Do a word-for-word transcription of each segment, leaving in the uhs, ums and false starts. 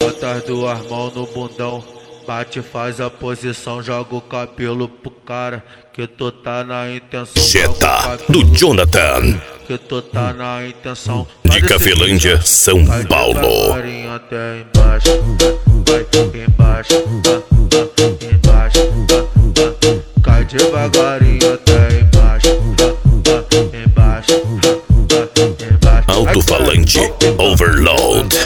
Bota as duas mãos no bundão, bate, faz a posição, joga o cabelo pro cara, que tu tá na intenção. Jetta do Jonathan, que tu tá na intenção. de Cafelândia, São Paulo. Vai até embaixo, vai embaixo, embaixo, cai devagarinho até embaixo, embaixo, embaixo. Alto-falante Overload.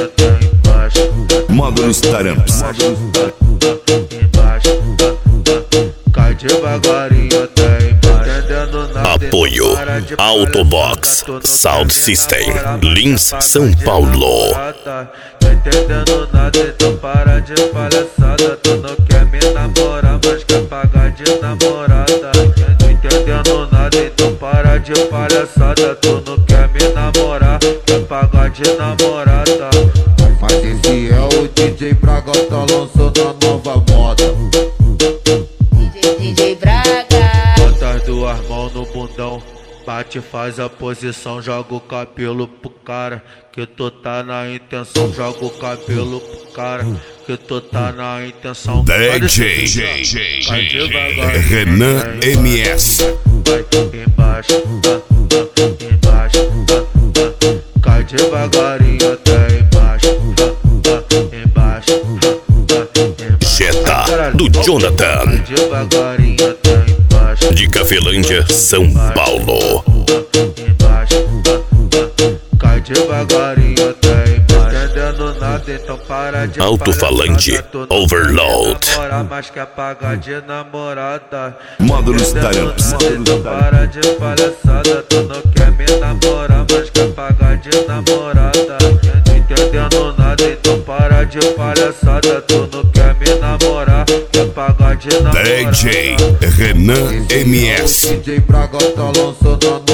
Módulos Taramps. Embaixo, cai devagarinho até embaixo. Apoio Autobox Sound System, Lins, São Paulo. Não entendendo nada, então para de palhaçada. Tu não quer me namorar, mas quer pagar de namorada. Não entendendo nada, então para de palhaçada. Tu não quer me namorar, quer pagar de namorada. Mas esse é o D J Braga, tá lançando a nova moda. D J, D J Braga. Bota as duas mãos no bundão, bate, faz a posição, joga o cabelo pro cara, que tu tá na intenção. Joga o cabelo pro cara, que tu tá na intenção. D J Renan M S. Vai embaixo, embaixo, cai devagarinho até embaixo, embaixo, Jetta do Jonathan, devagarinho até embaixo, de Cafelândia, São Paulo. embaixo, cai devagarinho até embaixo. Entendendo nada, então para de Alto-falante palhaçada. Tu não Overload. quer namorar, mas quer pagar de namorada. Módulos Entendendo Taramps. nada, então para de palhaçada. Tu não quer me namorar, mas quer pagar de namorada. Não entendendo nada, então para de palhaçada. Tu não quer me namorar, quer pagar de namorada. D J Renan M S. D J Braga tá lançando a